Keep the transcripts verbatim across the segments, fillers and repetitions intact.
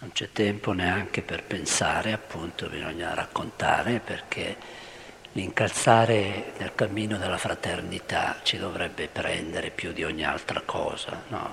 Non c'è tempo neanche per pensare, appunto, bisogna raccontare, perché l'incalzare nel cammino della fraternità ci dovrebbe prendere più di ogni altra cosa, no?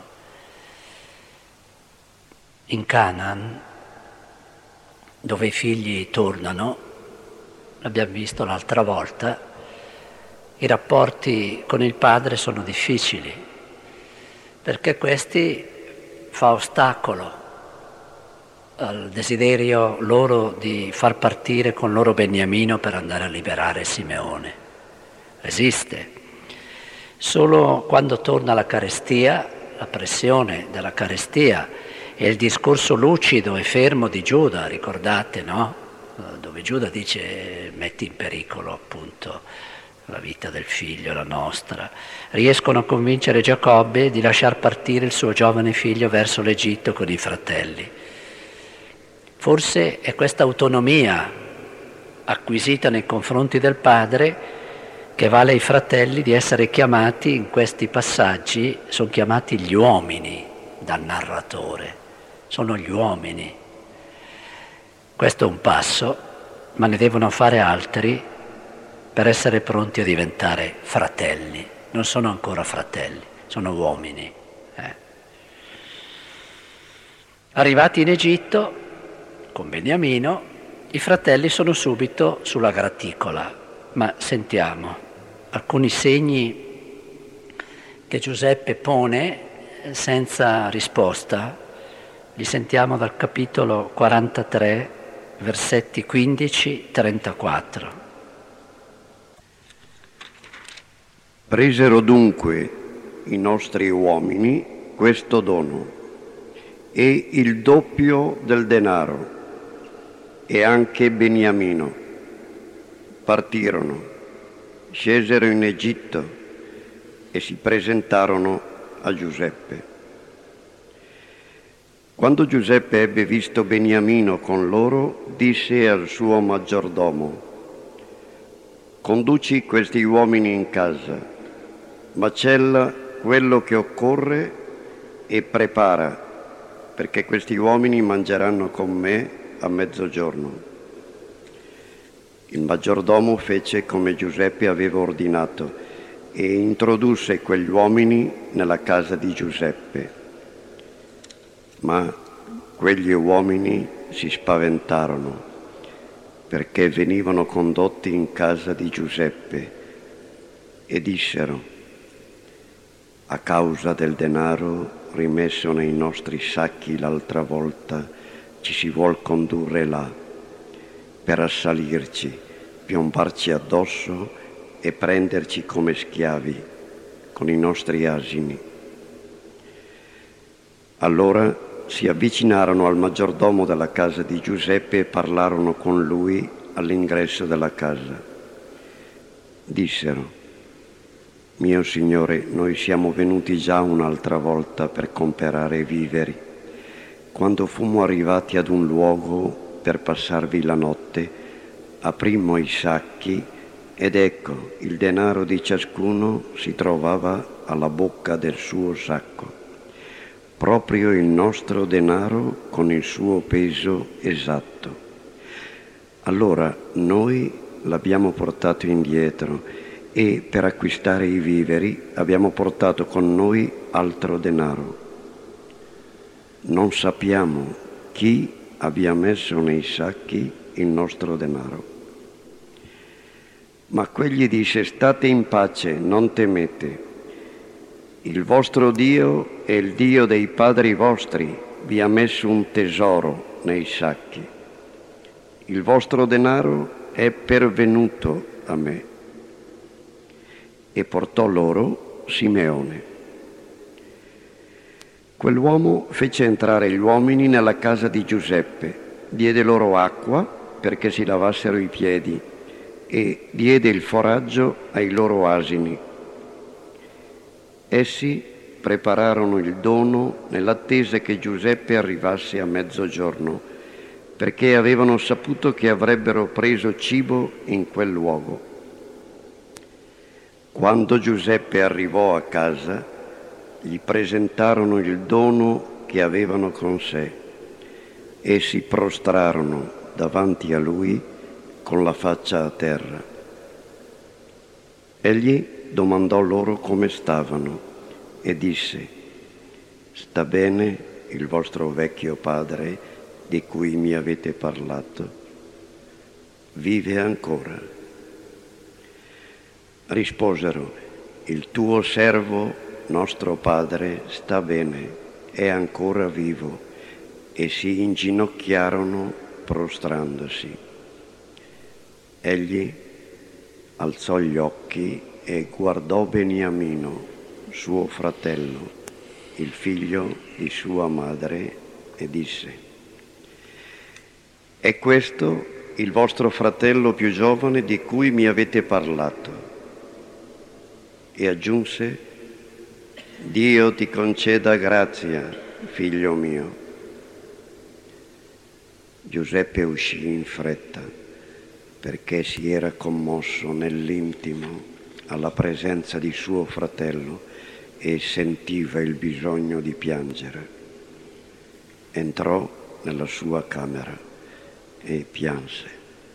In Canaan, dove i figli tornano, l'abbiamo visto l'altra volta, i rapporti con il padre sono difficili, perché questi fa ostacolo al desiderio loro di far partire con loro Beniamino per andare a liberare Simeone. Resiste. Solo quando torna la carestia, la pressione della carestia e il discorso lucido e fermo di Giuda, ricordate, no? Dove Giuda dice metti in pericolo appunto la vita del figlio, la nostra, riescono a convincere Giacobbe di lasciar partire il suo giovane figlio verso l'Egitto con i fratelli. Forse è questa autonomia acquisita nei confronti del padre che vale ai fratelli di essere chiamati in questi passaggi, sono chiamati gli uomini dal narratore, sono gli uomini. Questo è un passo, ma ne devono fare altri per essere pronti a diventare fratelli. Non sono ancora fratelli, sono uomini. Eh. Arrivati in Egitto, con Beniamino, i fratelli sono subito sulla graticola, ma sentiamo alcuni segni che Giuseppe pone senza risposta, li sentiamo dal capitolo quarantatré, versetti quindici trentaquattro. Presero dunque i nostri uomini questo dono e il doppio del denaro e anche Beniamino. Partirono, scesero in Egitto e si presentarono a Giuseppe. Quando Giuseppe ebbe visto Beniamino con loro, disse al suo maggiordomo: conduci questi uomini in casa, macella quello che occorre e prepara, perché questi uomini mangeranno con me a mezzogiorno. Il maggiordomo fece come Giuseppe aveva ordinato e introdusse quegli uomini nella casa di Giuseppe. Ma quegli uomini si spaventarono perché venivano condotti in casa di Giuseppe e dissero: a causa del denaro rimesso nei nostri sacchi l'altra volta ci si vuol condurre là per assalirci, piombarci addosso e prenderci come schiavi con i nostri asini. Allora si avvicinarono al maggiordomo della casa di Giuseppe e parlarono con lui all'ingresso della casa. Dissero: mio signore, noi siamo venuti già un'altra volta per comperare viveri. Quando fummo arrivati ad un luogo per passarvi la notte, aprimmo i sacchi ed ecco, il denaro di ciascuno si trovava alla bocca del suo sacco, proprio il nostro denaro con il suo peso esatto. Allora noi l'abbiamo portato indietro e per acquistare i viveri abbiamo portato con noi altro denaro. Non sappiamo chi abbia messo nei sacchi il nostro denaro. Ma quegli disse: state in pace, non temete. Il vostro Dio è il Dio dei padri vostri, vi ha messo un tesoro nei sacchi. Il vostro denaro è pervenuto a me. E portò loro Simeone. Quell'uomo fece entrare gli uomini nella casa di Giuseppe, diede loro acqua perché si lavassero i piedi e diede il foraggio ai loro asini. Essi prepararono il dono nell'attesa che Giuseppe arrivasse a mezzogiorno, perché avevano saputo che avrebbero preso cibo in quel luogo. Quando Giuseppe arrivò a casa, gli presentarono il dono che avevano con sé. e si prostrarono davanti a lui con la faccia a terra. Egli domandò loro come stavano e disse: «Sta bene il vostro vecchio padre di cui mi avete parlato? Vive ancora?» Risposero: «Il tuo servo, nostro padre, sta bene, è ancora vivo», e si inginocchiarono prostrandosi. Egli alzò gli occhi e guardò Beniamino, suo fratello, il figlio di sua madre, e disse: «È questo il vostro fratello più giovane di cui mi avete parlato?» E aggiunse: «Dio ti conceda grazia, figlio mio». Giuseppe uscì in fretta perché si era commosso nell'intimo alla presenza di suo fratello e sentiva il bisogno di piangere. Entrò nella sua camera e pianse.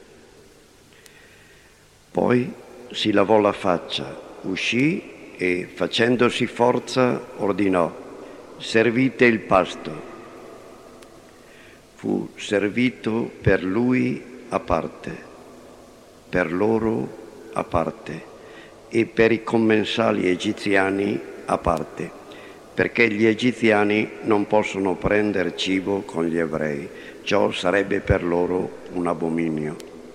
Poi si lavò la faccia, uscì e, facendosi forza, ordinò: «Servite il pasto». Fu servito per lui a parte, per loro a parte e per i commensali egiziani a parte, perché gli egiziani non possono prendere cibo con gli ebrei, ciò sarebbe per loro un abominio.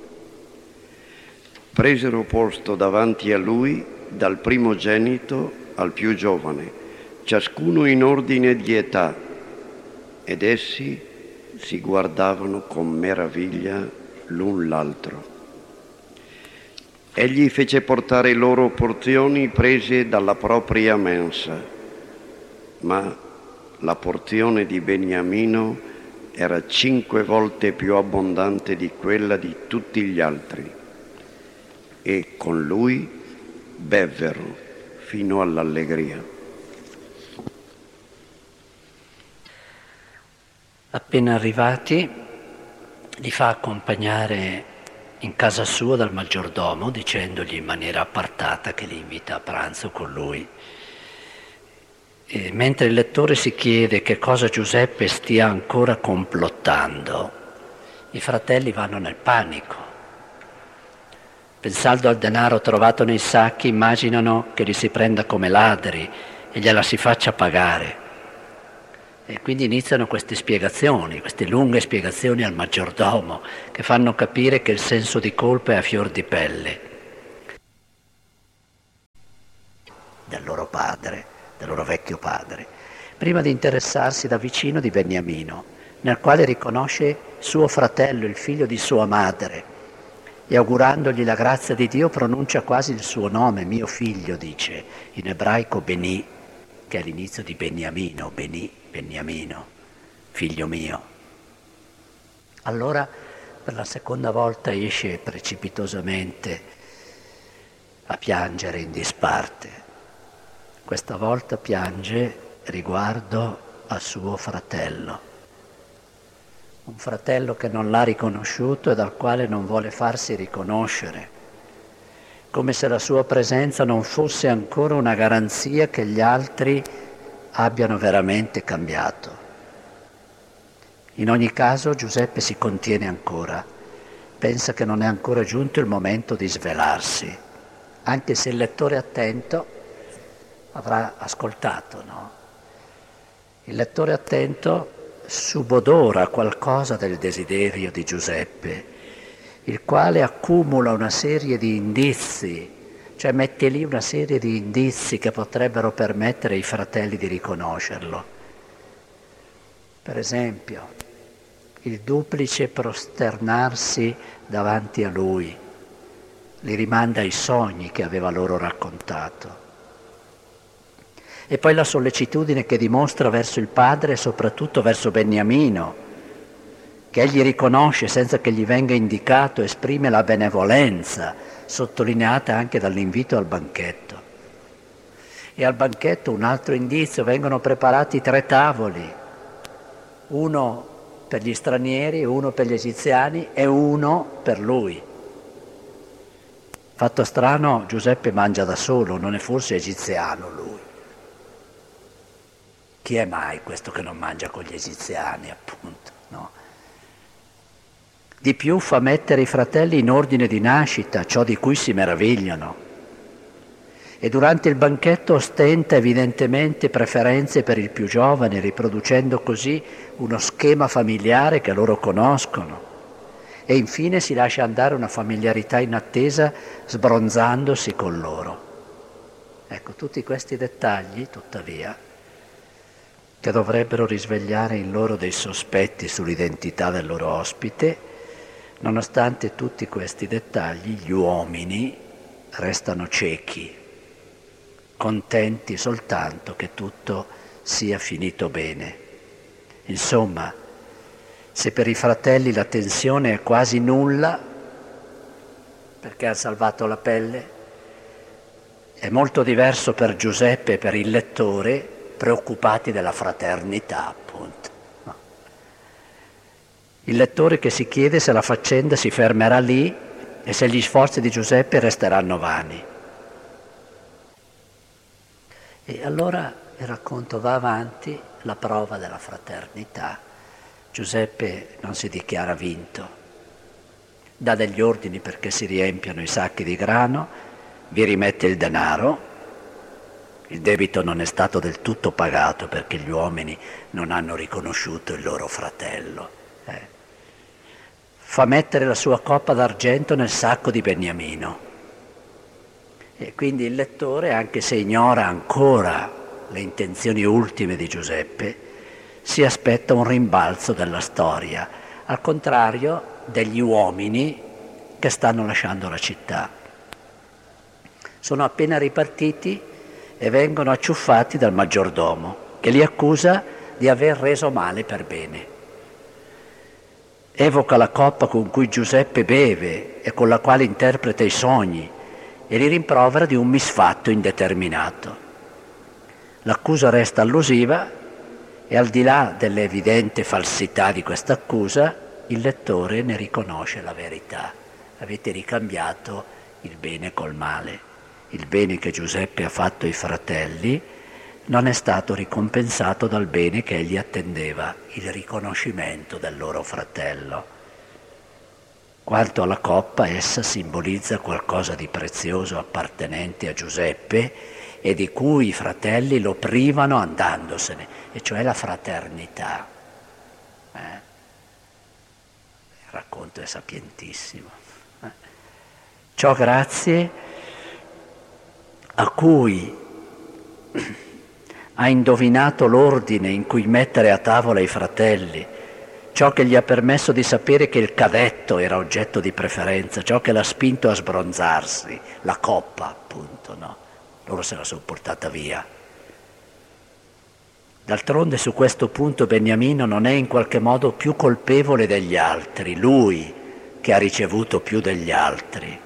Presero posto davanti a lui dal primogenito al più giovane, ciascuno in ordine di età, ed essi si guardavano con meraviglia l'un l'altro. Egli fece portare loro porzioni prese dalla propria mensa, ma la porzione di Beniamino era cinque volte più abbondante di quella di tutti gli altri, e con lui bevvero fino all'allegria. Appena arrivati, li fa accompagnare in casa sua dal maggiordomo, dicendogli in maniera appartata che li invita a pranzo con lui. E mentre il lettore si chiede che cosa Giuseppe stia ancora complottando, i fratelli vanno nel panico. Pensando al denaro trovato nei sacchi, immaginano che li si prenda come ladri e gliela si faccia pagare. E quindi iniziano queste spiegazioni, queste lunghe spiegazioni al maggiordomo, che fanno capire che il senso di colpa è a fior di pelle del loro padre, del loro vecchio padre, prima di interessarsi da vicino di Beniamino, nel quale riconosce suo fratello, il figlio di sua madre, e augurandogli la grazia di Dio pronuncia quasi il suo nome, mio figlio, dice, in ebraico Beni, che è l'inizio di Beniamino, Beni, Beniamino, figlio mio. Allora per la seconda volta esce precipitosamente a piangere in disparte. Questa volta piange riguardo a suo fratello, un fratello che non l'ha riconosciuto e dal quale non vuole farsi riconoscere, come se la sua presenza non fosse ancora una garanzia che gli altri abbiano veramente cambiato. In ogni caso Giuseppe si contiene ancora, pensa che non è ancora giunto il momento di svelarsi, anche se il lettore attento avrà ascoltato, no? Il lettore attento subodora qualcosa del desiderio di Giuseppe, il quale accumula una serie di indizi, cioè mette lì una serie di indizi che potrebbero permettere ai fratelli di riconoscerlo. Per esempio, il duplice prosternarsi davanti a lui, li rimanda ai sogni che aveva loro raccontato. E poi la sollecitudine che dimostra verso il padre e soprattutto verso Beniamino, che egli riconosce senza che gli venga indicato, esprime la benevolenza, sottolineata anche dall'invito al banchetto. E al banchetto un altro indizio: vengono preparati tre tavoli, uno per gli stranieri, uno per gli egiziani e uno per lui. Fatto strano, Giuseppe mangia da solo, non è forse egiziano lui. Chi è mai questo che non mangia con gli egiziani, appunto, no? Di più fa mettere i fratelli in ordine di nascita, ciò di cui si meravigliano. E durante il banchetto ostenta evidentemente preferenze per il più giovane, riproducendo così uno schema familiare che loro conoscono. E infine si lascia andare una familiarità inattesa, sbronzandosi con loro. Ecco, tutti questi dettagli, tuttavia, che dovrebbero risvegliare in loro dei sospetti sull'identità del loro ospite, nonostante tutti questi dettagli, gli uomini restano ciechi, contenti soltanto che tutto sia finito bene. Insomma, se per i fratelli la tensione è quasi nulla, perché ha salvato la pelle, è molto diverso per Giuseppe e per il lettore, preoccupati della fraternità, appunto. No. Il lettore che si chiede se la faccenda si fermerà lì e se gli sforzi di Giuseppe resteranno vani. E allora il racconto va avanti, la prova della fraternità. Giuseppe non si dichiara vinto, dà degli ordini perché si riempiano i sacchi di grano, vi rimette il denaro, il debito non è stato del tutto pagato perché gli uomini non hanno riconosciuto il loro fratello. Eh. Fa mettere la sua coppa d'argento nel sacco di Beniamino. E quindi il lettore, anche se ignora ancora le intenzioni ultime di Giuseppe, si aspetta un rimbalzo della storia, al contrario degli uomini che stanno lasciando la città. Sono appena ripartiti e vengono acciuffati dal maggiordomo, che li accusa di aver reso male per bene. Evoca la coppa con cui Giuseppe beve e con la quale interpreta i sogni e li rimprovera di un misfatto indeterminato. L'accusa resta allusiva e al di là dell'evidente falsità di questa accusa, il lettore ne riconosce la verità. Avete ricambiato il bene col male. Il bene che Giuseppe ha fatto ai fratelli non è stato ricompensato dal bene che egli attendeva, il riconoscimento del loro fratello. Quanto alla coppa, essa simbolizza qualcosa di prezioso appartenente a Giuseppe e di cui i fratelli lo privano andandosene, e cioè la fraternità. Eh? Il racconto è sapientissimo. Eh? Ciò grazie a cui ha indovinato l'ordine in cui mettere a tavola i fratelli, ciò che gli ha permesso di sapere che il cadetto era oggetto di preferenza, ciò che l'ha spinto a sbronzarsi, la coppa, appunto, no? Loro se la sono portata via. D'altronde su questo punto Beniamino non è in qualche modo più colpevole degli altri, lui che ha ricevuto più degli altri.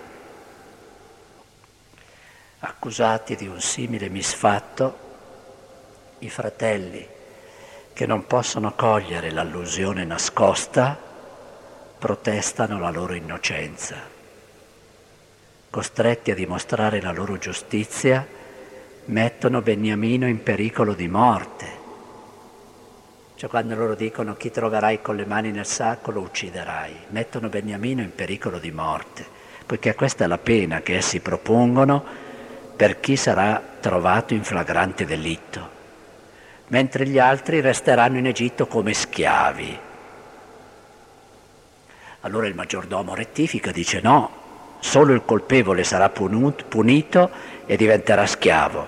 Accusati di un simile misfatto, i fratelli, che non possono cogliere l'allusione nascosta, protestano la loro innocenza. Costretti a dimostrare la loro giustizia, mettono Beniamino in pericolo di morte. Cioè quando loro dicono chi troverai con le mani nel sacco lo ucciderai, mettono Beniamino in pericolo di morte, poiché questa è la pena che essi propongono per chi sarà trovato in flagrante delitto, mentre gli altri resteranno in Egitto come schiavi. Allora il maggiordomo rettifica, dice no, solo il colpevole sarà punito e diventerà schiavo.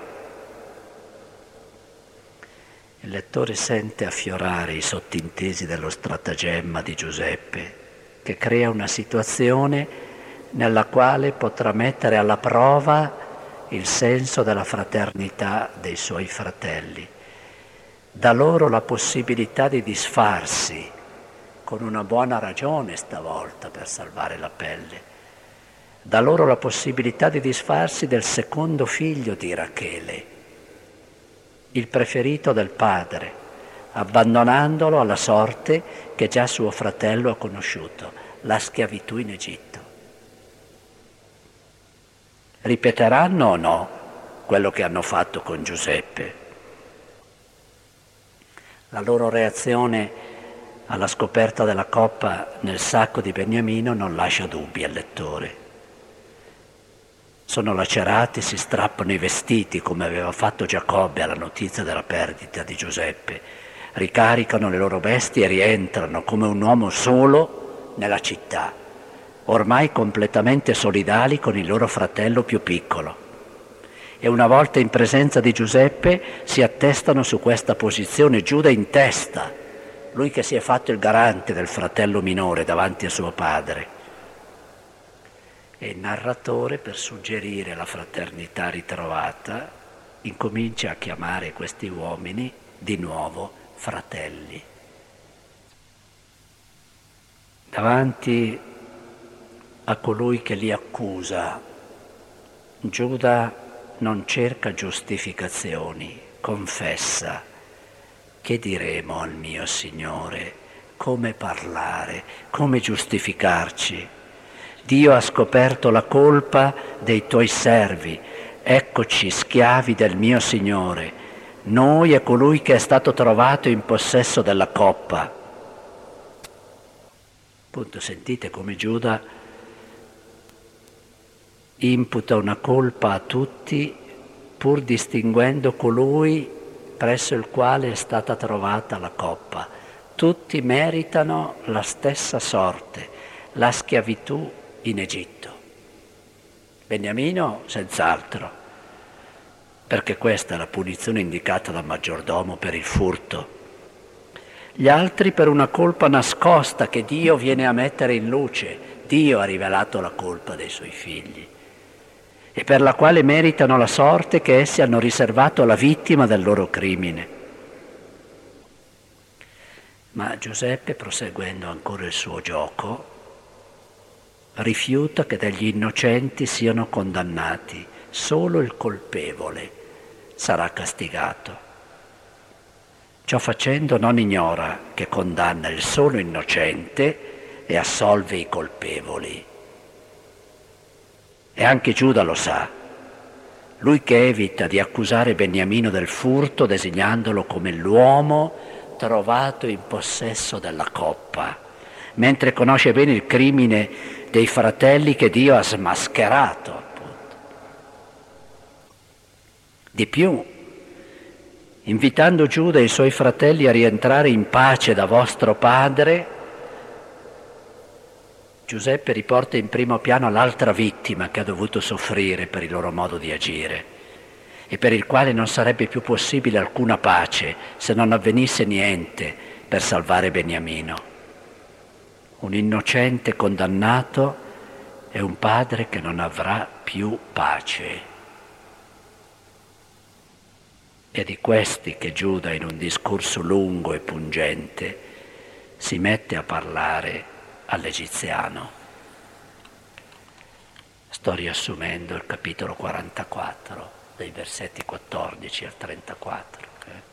Il lettore sente affiorare i sottintesi dello stratagemma di Giuseppe, che crea una situazione nella quale potrà mettere alla prova il senso della fraternità dei suoi fratelli. Dà loro la possibilità di disfarsi, con una buona ragione stavolta per salvare la pelle. Dà loro la possibilità di disfarsi del secondo figlio di Rachele, il preferito del padre, abbandonandolo alla sorte che già suo fratello ha conosciuto, la schiavitù in Egitto. Ripeteranno o no quello che hanno fatto con Giuseppe? La loro reazione alla scoperta della coppa nel sacco di Beniamino non lascia dubbi al lettore. Sono lacerati, si strappano i vestiti come aveva fatto Giacobbe alla notizia della perdita di Giuseppe, ricaricano le loro bestie e rientrano come un uomo solo nella città, ormai completamente solidali con il loro fratello più piccolo. E una volta in presenza di Giuseppe si attestano su questa posizione, Giuda in testa, lui che si è fatto il garante del fratello minore davanti a suo padre. E il narratore, per suggerire la fraternità ritrovata, incomincia a chiamare questi uomini di nuovo fratelli. Davanti a colui che li accusa, Giuda non cerca giustificazioni, confessa. Che diremo al mio Signore? Come parlare? Come giustificarci? Dio ha scoperto la colpa dei tuoi servi, eccoci schiavi del mio Signore, noi e colui che è stato trovato in possesso della coppa. Appunto, sentite come Giuda imputa una colpa a tutti pur distinguendo colui presso il quale è stata trovata la coppa. Tutti meritano la stessa sorte, la schiavitù in Egitto. Beniamino senz'altro, perché questa è la punizione indicata dal maggiordomo per il furto. Gli altri per una colpa nascosta che Dio viene a mettere in luce. Dio ha rivelato la colpa dei suoi figli e per la quale meritano la sorte che essi hanno riservato alla vittima del loro crimine. Ma Giuseppe, proseguendo ancora il suo gioco, rifiuta che degli innocenti siano condannati, solo il colpevole sarà castigato. Ciò facendo non ignora che condanna il solo innocente e assolve i colpevoli. E anche Giuda lo sa, lui che evita di accusare Beniamino del furto designandolo come l'uomo trovato in possesso della coppa, mentre conosce bene il crimine dei fratelli che Dio ha smascherato, appunto. Di più, invitando Giuda e i suoi fratelli a rientrare in pace da vostro padre, Giuseppe riporta in primo piano l'altra vittima che ha dovuto soffrire per il loro modo di agire e per il quale non sarebbe più possibile alcuna pace se non avvenisse niente per salvare Beniamino. Un innocente condannato e un padre che non avrà più pace. È di questi che Giuda, in un discorso lungo e pungente, si mette a parlare all'egiziano. Sto riassumendo il capitolo quarantaquattro, dai versetti quattordici al trentaquattro.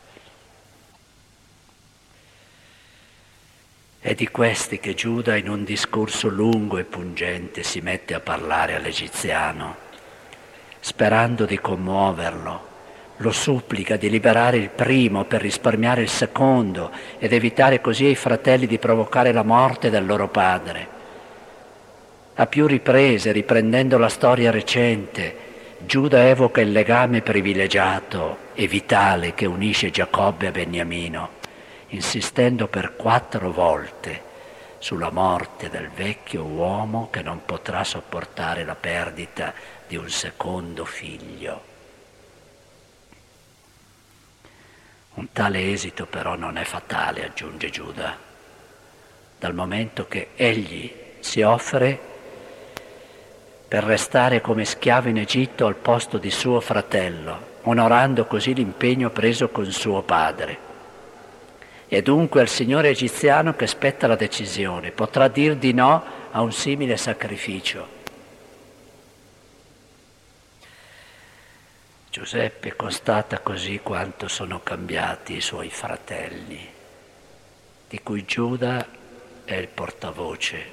È di questi che Giuda, in un discorso lungo e pungente, si mette a parlare all'egiziano, sperando di commuoverlo. Lo supplica di liberare il primo per risparmiare il secondo ed evitare così ai fratelli di provocare la morte del loro padre. A più riprese, riprendendo la storia recente, Giuda evoca il legame privilegiato e vitale che unisce Giacobbe a Beniamino, insistendo per quattro volte sulla morte del vecchio uomo che non potrà sopportare la perdita di un secondo figlio. Un tale esito però non è fatale, aggiunge Giuda, dal momento che egli si offre per restare come schiavo in Egitto al posto di suo fratello, onorando così l'impegno preso con suo padre. E dunque al signore egiziano che spetta la decisione, potrà dir di no a un simile sacrificio. Giuseppe constata così quanto sono cambiati i suoi fratelli. di cui Giuda è il portavoce.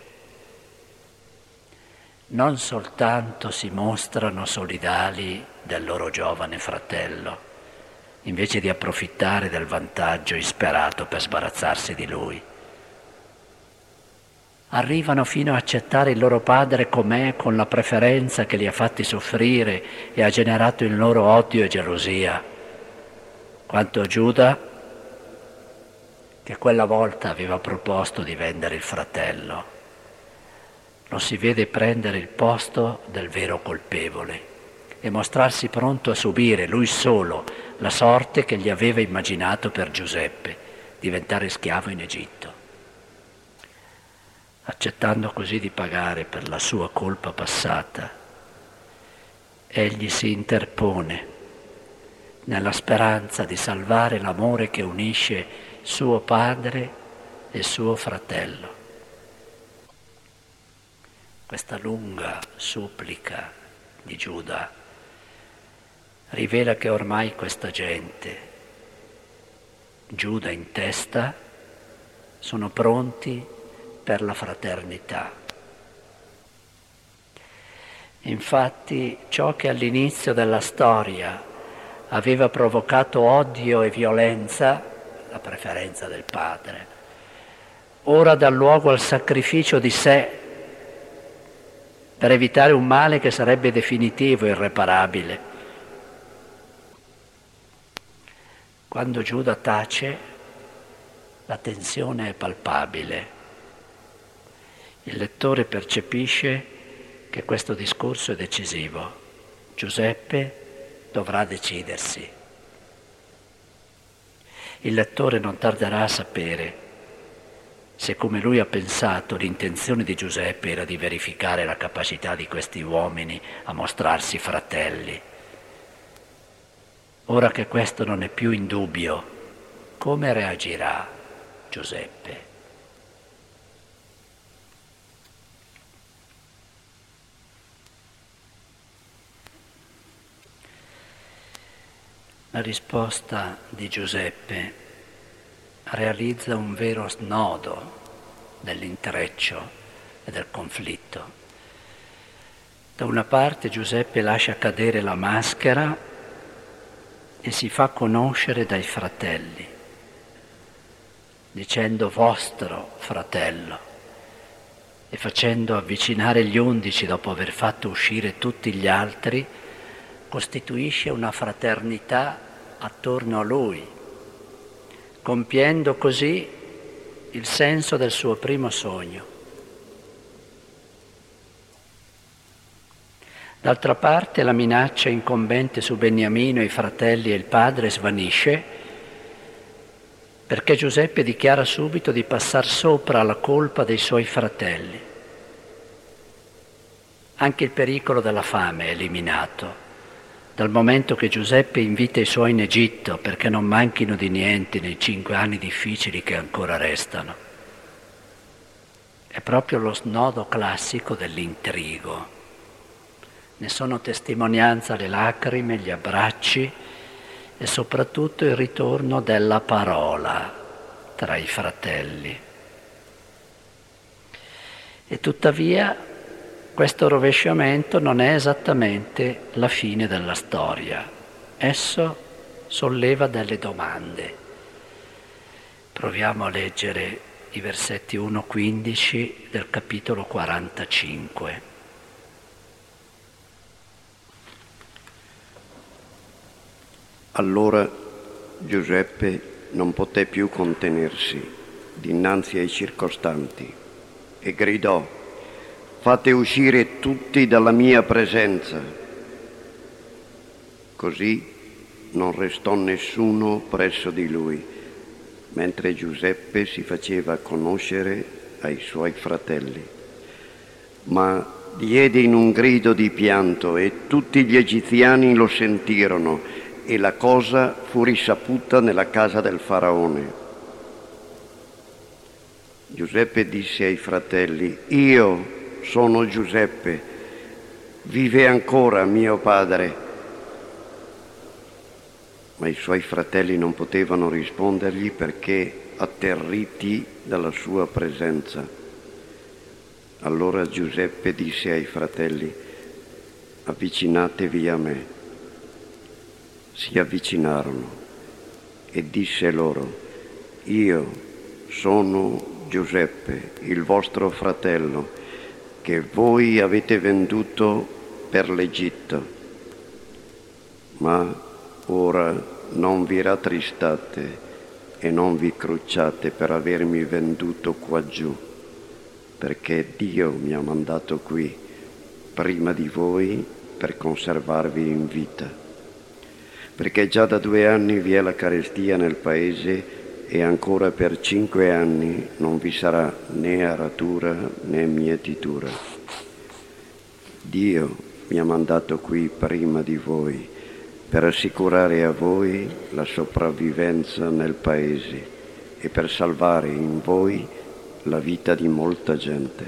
Non soltanto si mostrano solidali del loro giovane fratello, invece di approfittare del vantaggio insperato per sbarazzarsi di lui. Arrivano fino a accettare il loro padre com'è, con la preferenza che li ha fatti soffrire e ha generato in loro odio e gelosia. Quanto a Giuda, che quella volta aveva proposto di vendere il fratello, lo si vede prendere il posto del vero colpevole e mostrarsi pronto a subire lui solo la sorte che gli aveva immaginato per Giuseppe, diventare schiavo in Egitto. Accettando così di pagare per la sua colpa passata, egli si interpone nella speranza di salvare l'amore che unisce suo padre e suo fratello. Questa lunga supplica di Giuda rivela che ormai questa gente, Giuda in testa, sono pronti per la fraternità. Infatti, ciò che all'inizio della storia aveva provocato odio e violenza, la preferenza del padre, ora dà luogo al sacrificio di sé per evitare un male che sarebbe definitivo e irreparabile. Quando Giuda tace, la tensione è palpabile. Il lettore percepisce che questo discorso è decisivo. Giuseppe dovrà decidersi. Il lettore non tarderà a sapere se, come lui ha pensato, l'intenzione di Giuseppe era di verificare la capacità di questi uomini a mostrarsi fratelli. Ora che questo non è più in dubbio, come reagirà Giuseppe? La risposta di Giuseppe realizza un vero snodo dell'intreccio e del conflitto. Da una parte Giuseppe lascia cadere la maschera e si fa conoscere dai fratelli, dicendo vostro fratello e facendo avvicinare gli undici dopo aver fatto uscire tutti gli altri, costituisce una fraternità attorno a lui, compiendo così il senso del suo primo sogno. D'altra parte la minaccia incombente su Beniamino, i fratelli e il padre svanisce, perché Giuseppe dichiara subito di passar sopra alla colpa dei suoi fratelli. Anche il pericolo della fame è eliminato, dal momento che Giuseppe invita i suoi in Egitto perché non manchino di niente nei cinque anni difficili che ancora restano. È proprio lo snodo classico dell'intrigo. Ne sono testimonianza le lacrime, gli abbracci e soprattutto il ritorno della parola tra i fratelli. E tuttavia questo rovesciamento non è esattamente la fine della storia. Esso solleva delle domande. Proviamo a leggere i versetti uno quindici del capitolo quarantacinque. Allora Giuseppe non poté più contenersi dinanzi ai circostanti e gridò: fate uscire tutti dalla mia presenza. Così non restò nessuno presso di lui, mentre Giuseppe si faceva conoscere ai suoi fratelli. Ma diede in un grido di pianto e tutti gli egiziani lo sentirono e la cosa fu risaputa nella casa del faraone. Giuseppe disse ai fratelli: io sono Giuseppe, vive ancora mio padre? Ma i suoi fratelli non potevano rispondergli perché atterriti dalla sua presenza. Allora Giuseppe disse ai fratelli: avvicinatevi a me. Si avvicinarono e disse loro: io sono Giuseppe, il vostro fratello, che voi avete venduto per l'Egitto. Ma ora non vi rattristate e non vi crucciate per avermi venduto qua giù, perché Dio mi ha mandato qui prima di voi per conservarvi in vita. Perché già da due anni vi è la carestia nel paese e ancora per cinque anni non vi sarà né aratura né mietitura. Dio mi ha mandato qui prima di voi per assicurare a voi la sopravvivenza nel paese e per salvare in voi la vita di molta gente.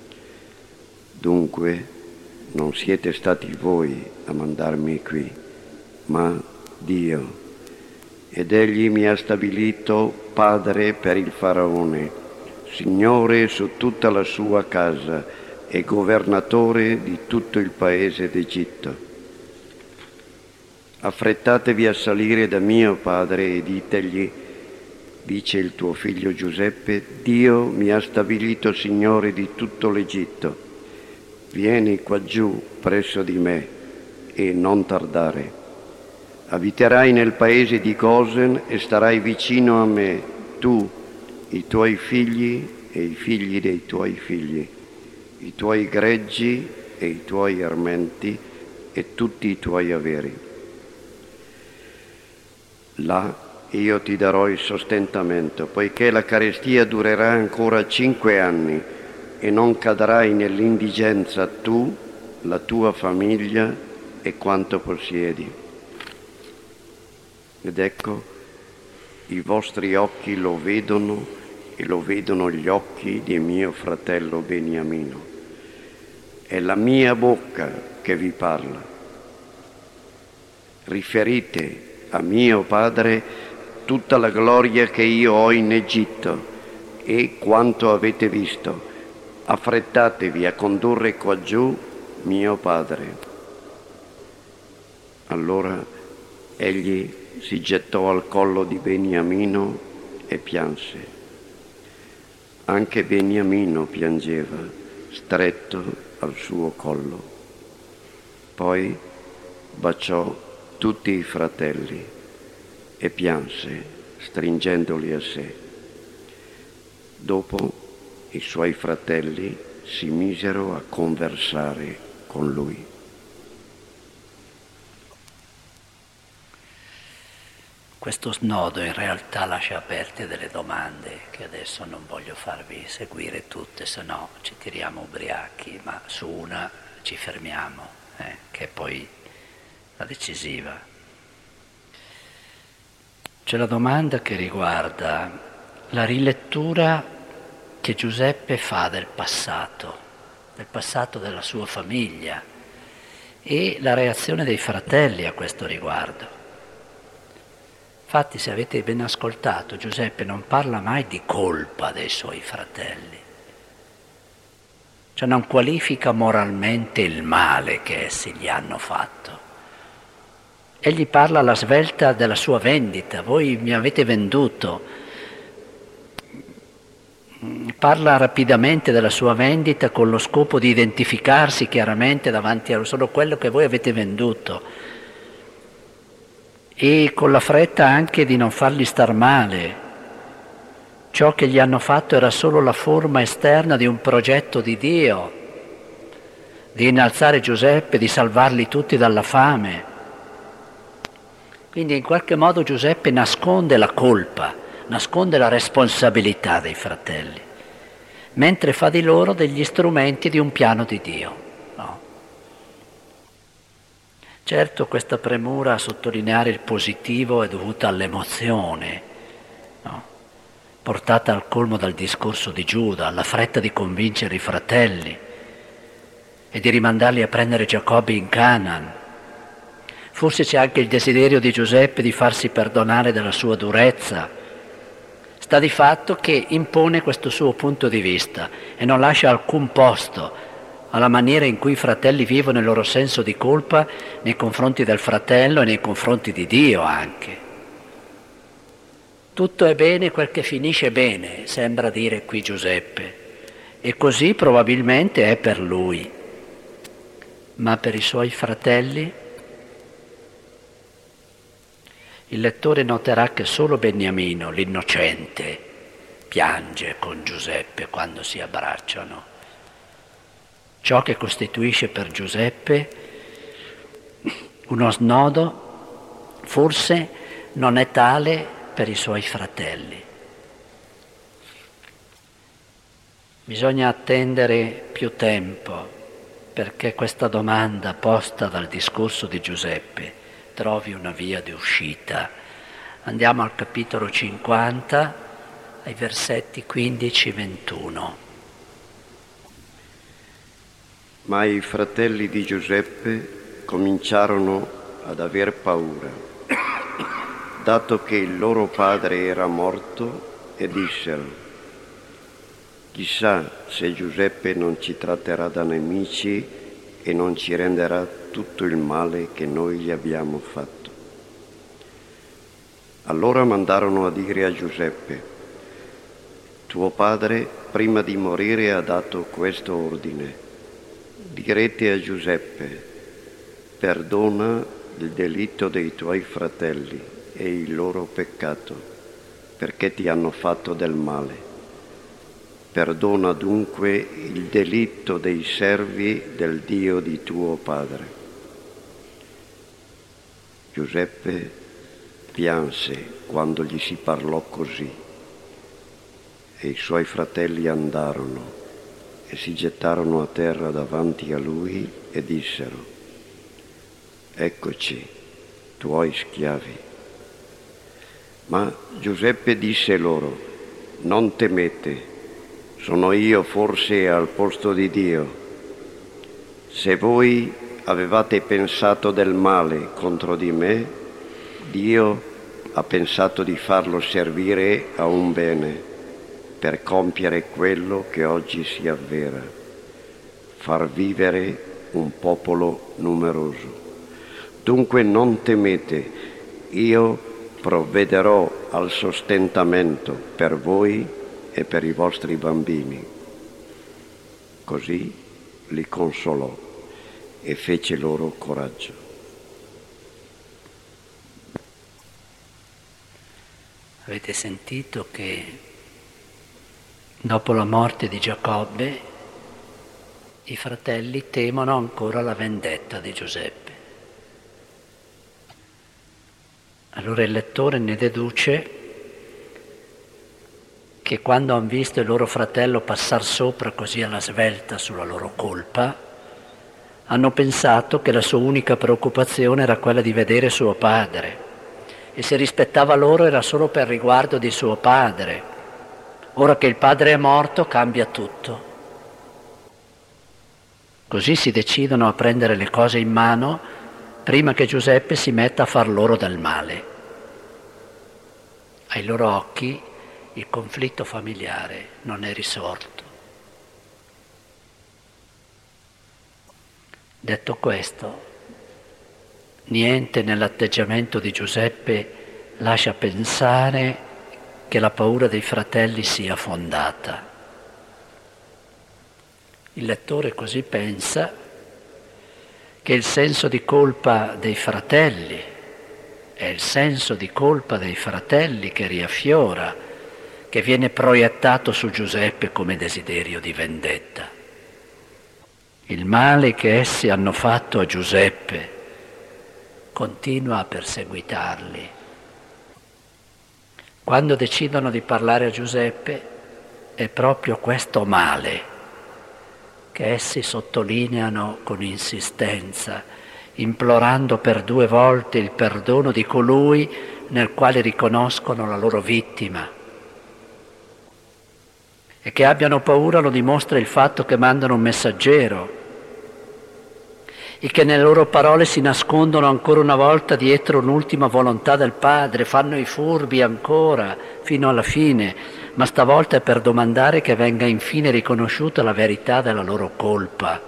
Dunque non siete stati voi a mandarmi qui, ma Dio, ed Egli mi ha stabilito padre per il Faraone, signore su tutta la sua casa e governatore di tutto il paese d'Egitto. Affrettatevi a salire da mio padre e ditegli: dice il tuo figlio Giuseppe, Dio mi ha stabilito signore di tutto l'Egitto. Vieni qua giù presso di me e non tardare. Abiterai nel paese di Gosen e starai vicino a me, tu, i tuoi figli e i figli dei tuoi figli, i tuoi greggi e i tuoi armenti e tutti i tuoi averi. Là io ti darò il sostentamento, poiché la carestia durerà ancora cinque anni e non cadrai nell'indigenza tu, la tua famiglia e quanto possiedi. Ed ecco, i vostri occhi lo vedono e lo vedono gli occhi di mio fratello Beniamino. È la mia bocca che vi parla. Riferite a mio padre tutta la gloria che io ho in Egitto e quanto avete visto. Affrettatevi a condurre qua giù mio padre. Allora egli si gettò al collo di Beniamino e pianse. Anche Beniamino piangeva, stretto al suo collo. Poi baciò tutti i fratelli e pianse, stringendoli a sé. Dopo i suoi fratelli si misero a conversare con lui. Questo snodo in realtà lascia aperte delle domande che adesso non voglio farvi seguire tutte, se no ci tiriamo ubriachi, ma su una ci fermiamo, eh, che è poi la decisiva. C'è la domanda che riguarda la rilettura che Giuseppe fa del passato, del passato della sua famiglia e la reazione dei fratelli a questo riguardo. Infatti, se avete ben ascoltato, Giuseppe non parla mai di colpa dei suoi fratelli, cioè non qualifica moralmente il male che essi gli hanno fatto. Egli parla alla svelta della sua vendita, voi mi avete venduto. Parla rapidamente della sua vendita con lo scopo di identificarsi chiaramente davanti a solo quello che voi avete venduto e con la fretta anche di non fargli star male. Ciò che gli hanno fatto era solo la forma esterna di un progetto di Dio, di innalzare Giuseppe, di salvarli tutti dalla fame. Quindi in qualche modo Giuseppe nasconde la colpa, nasconde la responsabilità dei fratelli, mentre fa di loro degli strumenti di un piano di Dio. No? Certo, questa premura a sottolineare il positivo è dovuta all'emozione, no? Portata al colmo dal discorso di Giuda, alla fretta di convincere i fratelli e di rimandarli a prendere Giacobbe in Canaan. Forse c'è anche il desiderio di Giuseppe di farsi perdonare della sua durezza, Sta di fatto che impone questo suo punto di vista e non lascia alcun posto alla maniera in cui i fratelli vivono il loro senso di colpa nei confronti del fratello e nei confronti di Dio anche. Tutto è bene quel che finisce bene, sembra dire qui Giuseppe, e così probabilmente è per lui. Ma per i suoi fratelli? Il lettore noterà che solo Beniamino, l'innocente, piange con Giuseppe quando si abbracciano. Ciò che costituisce per Giuseppe uno snodo forse non è tale per i suoi fratelli. Bisogna attendere più tempo perché questa domanda posta dal discorso di Giuseppe trovi una via di uscita. Andiamo al capitolo cinquanta, ai versetti quindici ventuno. Ma i fratelli di Giuseppe cominciarono ad aver paura, dato che il loro padre era morto, e dissero: chissà se Giuseppe non ci tratterà da nemici e non ci renderà tutto il male che noi gli abbiamo fatto. Allora mandarono a dire a Giuseppe: tuo padre prima di morire ha dato questo ordine: direte a Giuseppe, perdona il delitto dei tuoi fratelli e il loro peccato, perché ti hanno fatto del male. Perdona dunque il delitto dei servi del Dio di tuo padre. Giuseppe pianse quando gli si parlò così, e i suoi fratelli andarono e si gettarono a terra davanti a lui e dissero: eccoci, tuoi schiavi. Ma Giuseppe disse loro: non temete, sono io forse al posto di Dio? Se voi avevate pensato del male contro di me, Dio ha pensato di farlo servire a un bene, per compiere quello che oggi si avvera, far vivere un popolo numeroso. Dunque non temete, io provvederò al sostentamento per voi e per i vostri bambini. Così li consolò e fece loro coraggio. Avete sentito che dopo la morte di Giacobbe i fratelli temono ancora la vendetta di Giuseppe. Allora il lettore ne deduce che quando hanno visto il loro fratello passare sopra così alla svelta sulla loro colpa, hanno pensato che la sua unica preoccupazione era quella di vedere suo padre, e se rispettava loro era solo per riguardo di suo padre. Ora che il padre è morto cambia tutto. Così si decidono a prendere le cose in mano prima che Giuseppe si metta a far loro del male. Ai loro occhi il conflitto familiare non è risorto. Detto questo, niente nell'atteggiamento di Giuseppe lascia pensare che la paura dei fratelli sia fondata. Il lettore così pensa che il senso di colpa dei fratelli è il senso di colpa dei fratelli che riaffiora, che viene proiettato su Giuseppe come desiderio di vendetta. Il male che essi hanno fatto a Giuseppe continua a perseguitarli. Quando decidono di parlare a Giuseppe è proprio questo male che essi sottolineano con insistenza, implorando per due volte il perdono di colui nel quale riconoscono la loro vittima. E che abbiano paura lo dimostra il fatto che mandano un messaggero e che nelle loro parole si nascondono ancora una volta dietro un'ultima volontà del Padre, fanno i furbi ancora fino alla fine, ma stavolta è per domandare che venga infine riconosciuta la verità della loro colpa.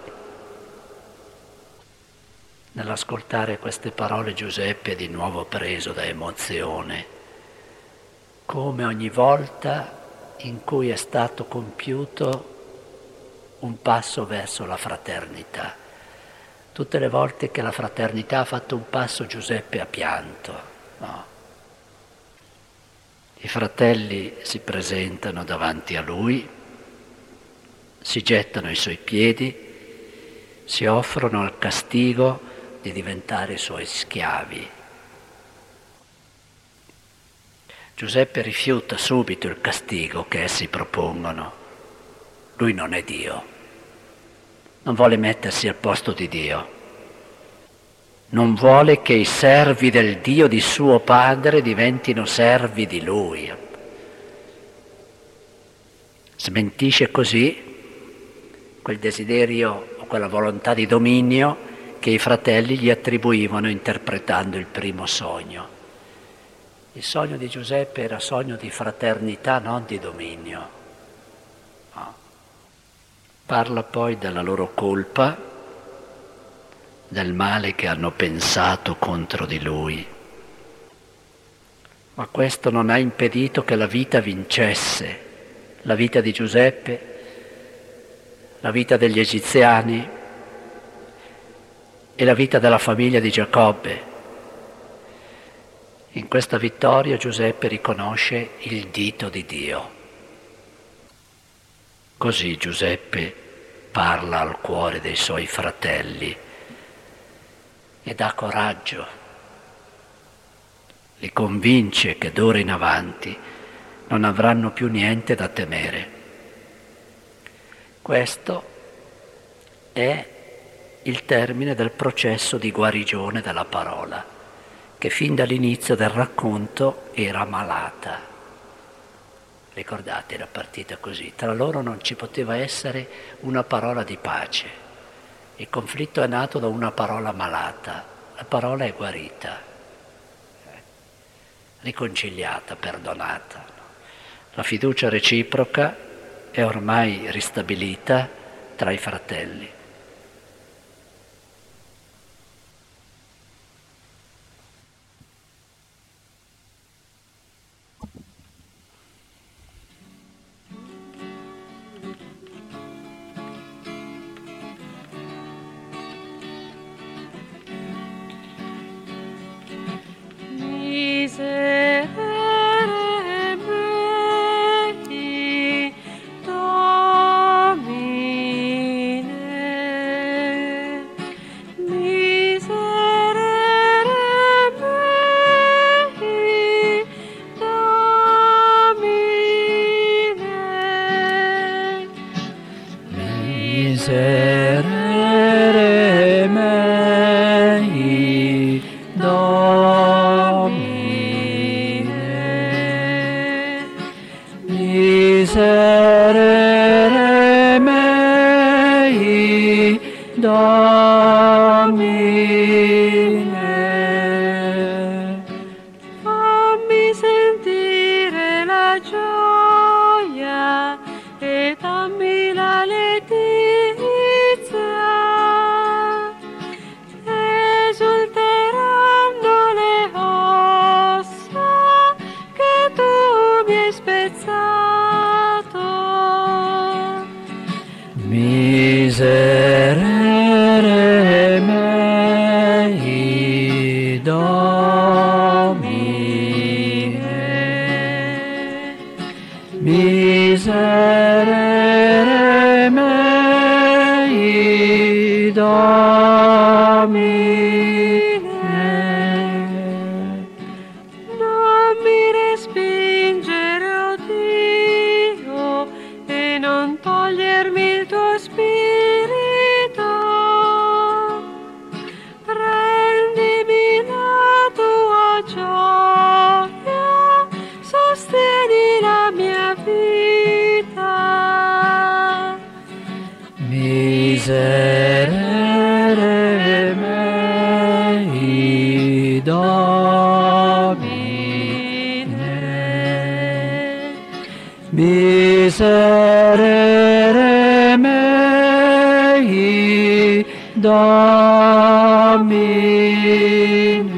Nell'ascoltare queste parole Giuseppe è di nuovo preso da emozione, come ogni volta in cui è stato compiuto un passo verso la fraternità. Tutte le volte che la fraternità ha fatto un passo Giuseppe ha pianto. No. I fratelli si presentano davanti a lui, si gettano ai suoi piedi, si offrono al castigo di diventare i suoi schiavi. Giuseppe rifiuta subito il castigo che essi propongono. Lui non è Dio, non vuole mettersi al posto di Dio, non vuole che i servi del Dio di suo padre diventino servi di lui. Smentisce così quel desiderio o quella volontà di dominio che i fratelli gli attribuivano interpretando il primo sogno. Il sogno di Giuseppe era sogno di fraternità, non di dominio. No. Parla poi della loro colpa, del male che hanno pensato contro di lui. Ma questo non ha impedito che la vita vincesse, la vita di Giuseppe, la vita degli egiziani e la vita della famiglia di Giacobbe. In questa vittoria Giuseppe riconosce il dito di Dio. Così Giuseppe parla al cuore dei suoi fratelli e dà coraggio, li convince che d'ora in avanti non avranno più niente da temere. Questo è il termine del processo di guarigione della parola, che fin dall'inizio del racconto era malata. Ricordate, era partita così. Tra loro non ci poteva essere una parola di pace. Il conflitto è nato da una parola malata. La parola è guarita, riconciliata, perdonata. La fiducia reciproca è ormai ristabilita tra i fratelli. Miserere mei, Domine, miserere mei, Domine, fammi sentire la gioia e dammi la letizia. Miserere mei, Domine, miserere mei, Domine, non mi respingere, oh Dio, e non togliermi il tuo spirito. Prendimi la tua gioia, sostieni la mia vita. Miserere miserere mei, Domine.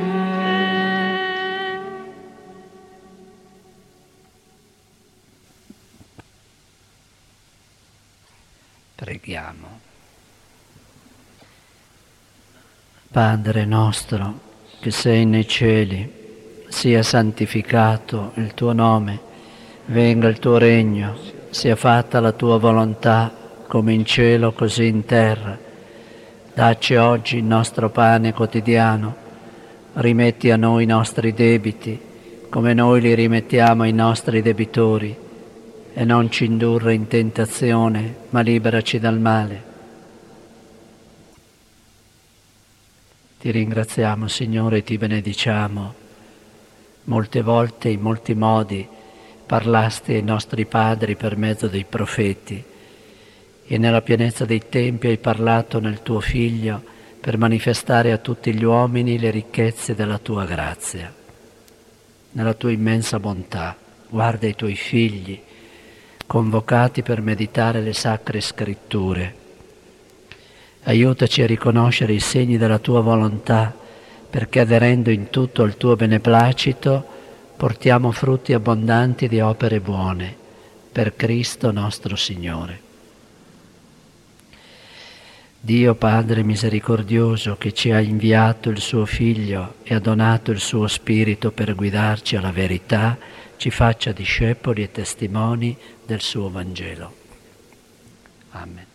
Preghiamo. Padre nostro, che sei nei cieli, sia santificato il tuo nome, venga il tuo regno, sia fatta la tua volontà, come in cielo così in terra. Dacci oggi il nostro pane quotidiano, rimetti a noi i nostri debiti, come noi li rimettiamo ai nostri debitori, e non ci indurre in tentazione, ma liberaci dal male. Ti ringraziamo, Signore, e ti benediciamo. Molte volte, in molti modi, parlasti ai nostri padri per mezzo dei profeti, e nella pienezza dei tempi hai parlato nel tuo Figlio per manifestare a tutti gli uomini le ricchezze della tua grazia. Nella tua immensa bontà, guarda i tuoi figli, convocati per meditare le sacre scritture. Aiutaci a riconoscere i segni della tua volontà, perché aderendo in tutto al tuo beneplacito portiamo frutti abbondanti di opere buone, per Cristo nostro Signore. Dio Padre misericordioso, che ci ha inviato il suo Figlio e ha donato il suo Spirito per guidarci alla verità, ci faccia discepoli e testimoni del suo Vangelo. Amen.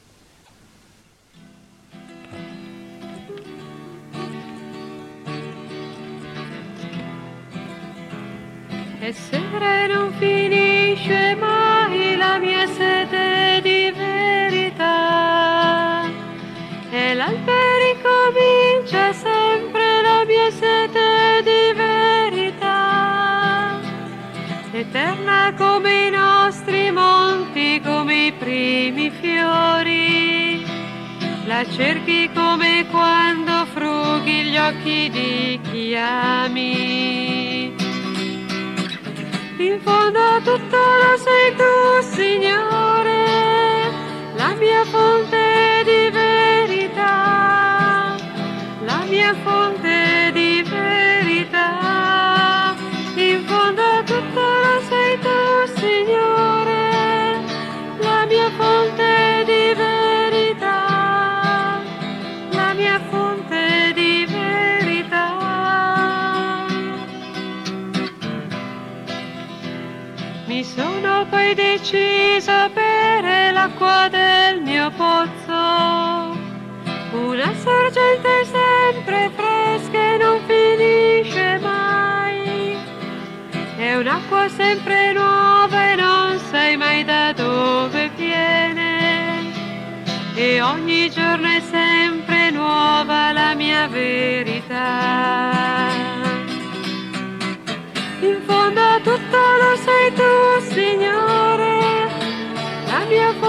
Essere non finisce mai la mia sete di verità, e l'albero ricomincia sempre la mia sete di verità, eterna come i nostri monti, come i primi fiori, la cerchi come quando frughi gli occhi di chi ami. In fondo a tutto lo sei tu, Signore, la mia fonte di verità, la mia fonte di verità. In fondo a tutto lo sei tu, Signore, la mia fonte di verità, la mia fonte di verità. Mi sono poi deciso a bere l'acqua del mio pozzo, una sorgente sempre fresca e non finisce mai, è un'acqua sempre nuova e non sai mai da dove viene, e ogni giorno è sempre nuova la mia verità. In fondo a tutto lo sei tu, Signore, la mia